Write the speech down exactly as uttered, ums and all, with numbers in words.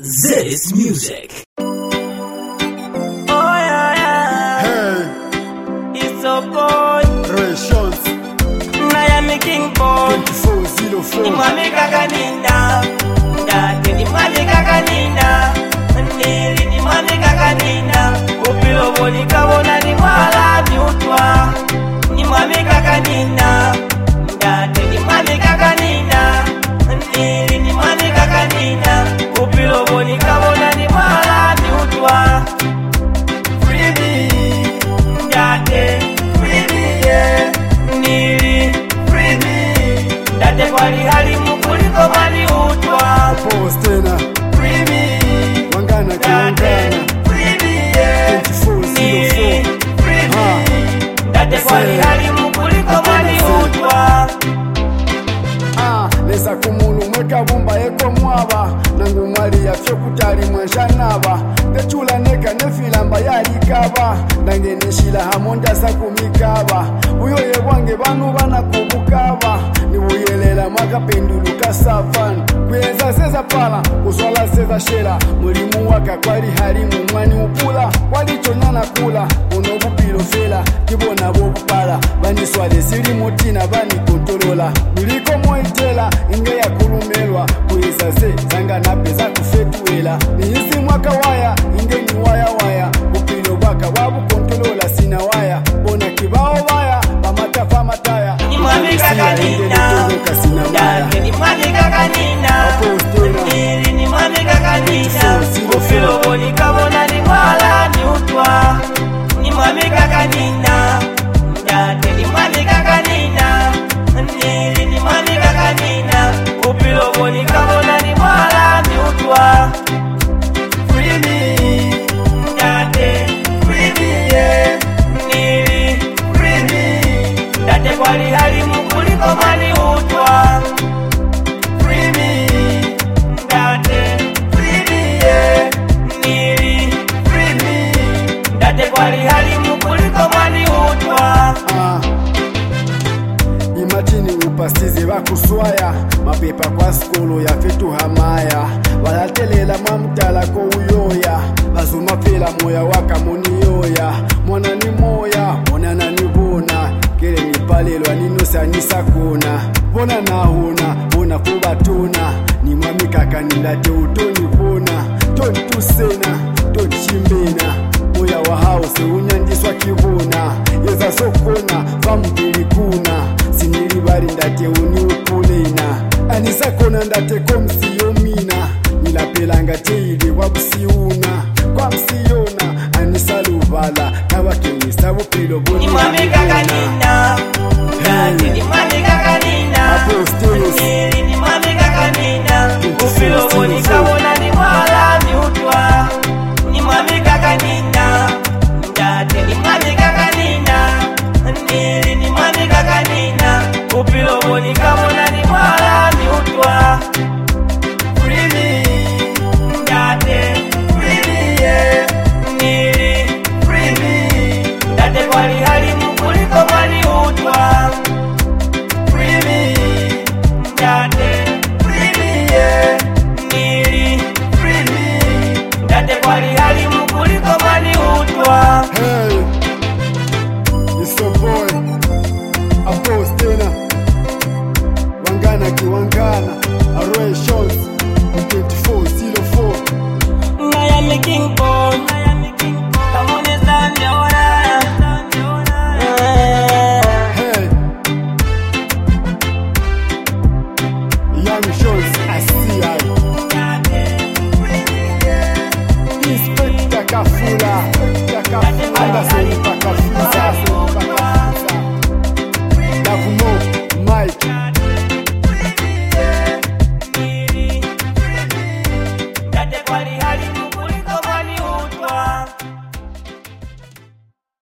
This music. Oh yeah, yeah. Hey, It's a boy. Ray Shons, Miami King boy. twenty-four oh four. Ni mwami kaka nina. Ndate ni mwami kaka nina. Nili ni mwami kaka nina. Upilo boni kabona ni mwala miutwa. Ni mwami kaka nina. Ndate ni mwami kaka nina. Nili ni mwami kaka nina. Upilo boni kabona ni mwala miutwa. Free me. Ndate. Free me, yeah. Nili. Free me. Ndate kwali hali mukuliko mali utwa. Pause tena. Free me. Wangana kiwangana. Free me, yeah. twenty-four oh Nili. four. Free me. Ndate kwali hali mukuliko mali utwa. Ah, lesa kumunu mweka bumba eko mwaba. Nangu mwali ya fyo kutari mwanshanaba. Nechula neka nefilamba yali kaba. Nange nishila hamonda sa kumikaba. Uyo ye wange banu bana kubukaba. Nibuyelela mwaka pendulu kasafan. Kweza seza pala, kuswala seza shela. Mulimu waka kwali halimu mwani upula. Wali chonyana kula, ono bupilo fela. Kibona bopala, bani swale siri mutina bani kontolola. Miliko moitela, inge ya kulumelwa. Kweza se, zanga na peza kufetuela. Nihisi mwaka waya, inge ni waya waya. Upilo waka wabu kontolola sina waya. Bona kibao waya, bamata fama taya. Ni mwami kaka nina. Ndate ni mwami kaka nina. Nili ni mwami kaka nina. Ufilo boni kabona ni mwala ni utwa. Ni mwami kaka nina. Ndate ni mwami kaka nina. Nili ni mwami kaka nina. Ufilo boni kabona ni mwala ni utwa. Free me. Ndate. Free me, yeah. Nili. Free me. Ndate kwali hali mukuliko mali utwa. Free me. Ndate. Free me, yeah. Nili. Free me. Ndate kwali hali mukuliko mali utwa. Ah. Imatini upasize bakuswaya mapepa kwa skolo ya fetu hamaya balatelela mwamtala ko uyoya bazuma pela moya waka moniyoya mwana ni moya mwana nani bona kele ni palelwa ninosa nisakona bona nahona bona kubatona ni mwami kaka nilate utoni bona toni tusena toni chimbena moya wa house unyandiswa kibona yeza sokona vamubili kuna sinili bari ndate uni upulena anisakona ndate komsiyomina nilapelanga teile wabusiuna kwa msiyona anisalubala kawakenisa bupilo boni Ni mwami kaka nina. Ndate ni mwami kaka nina. Apostolos. Nili ni mwami kaka nina. Ufilo boni kabona ni mwala ni utwa. Ni mwami kaka nina. Ndate ni mwami kaka nina. Nili ni mwami kaka nina. Ufilo boni kabona ni mwala ni utwa. Free me. Ndate. Free me, yeah. Nili. Free me. Ndate kwali hali mukuliko mali utwa. Free me. Ndate. Free me, yeah. Nili. Free me. Ndate kwali hali mukuliko mali utwa. Hey, it's a boy, Apostena, Wangana Kiwangana, Ray Shons, twenty-four oh four. Miami King boy.